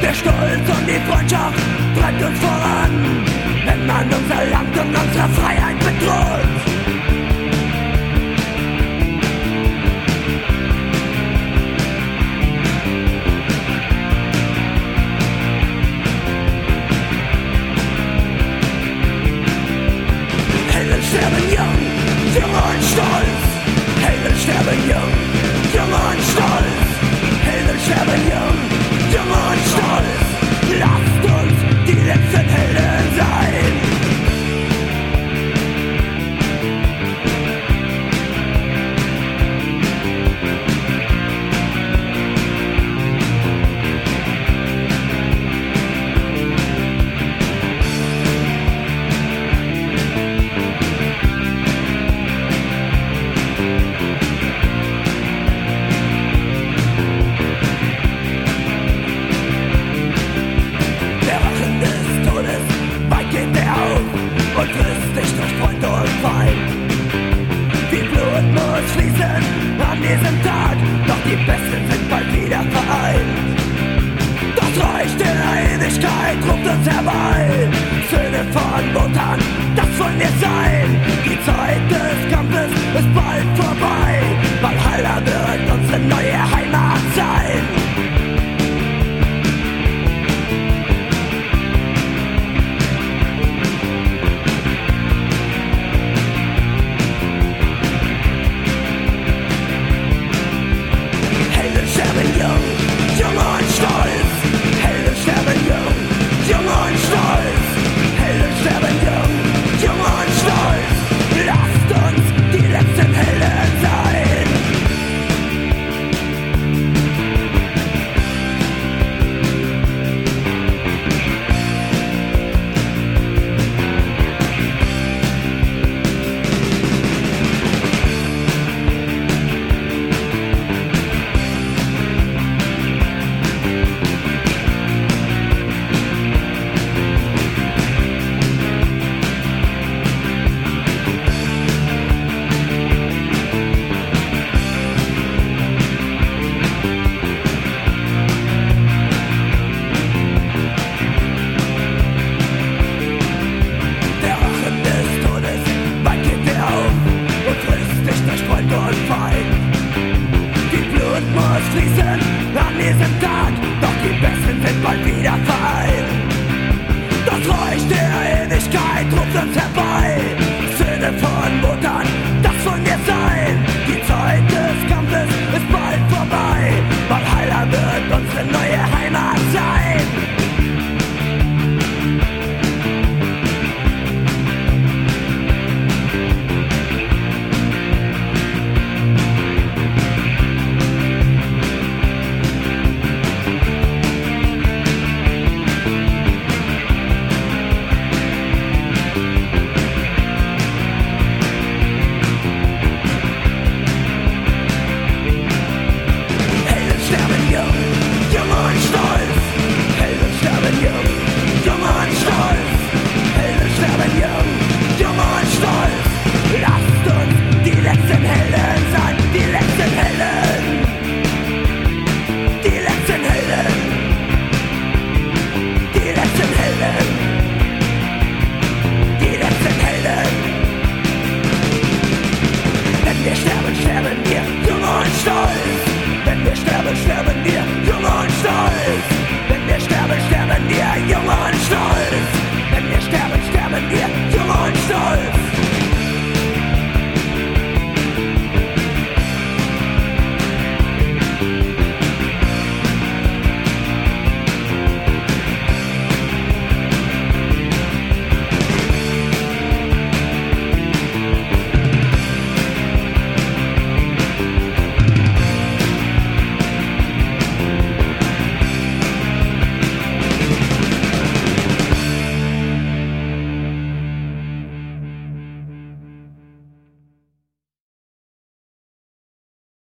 Der Stolz und die Freundschaft treibt uns voran, wenn man unser Land und unsere Freiheit bedroht. Helden sterben jung, jung und stolz. Helden sterben jung, jung und stolz. Helden sterben jung, jung und stolz. Lasst uns die letzten Helden sein. Und frisst dich durch Freund und Feind. Die Blut muss fließen an diesem Tag, doch die Besten sind bald wieder vereint. Das Reich der Ewigkeit ruft uns herbei. Söhne von Muttern, das wollen wir sein. Die Zeit des Kampfes ist bald vorbei. Valhalla wird unsere neue Heimat sein. An diesem Tag, doch die Besten sind bald wieder vereint. Das Reich der Ewigkeit ruft uns herbei. Söhne von Muttern, das wollen wir sein. Die Zeit des Kampfes ist bald vorbei. Valhalla wird unsere neue Heimat sein. Wenn wir sterben, sterben wir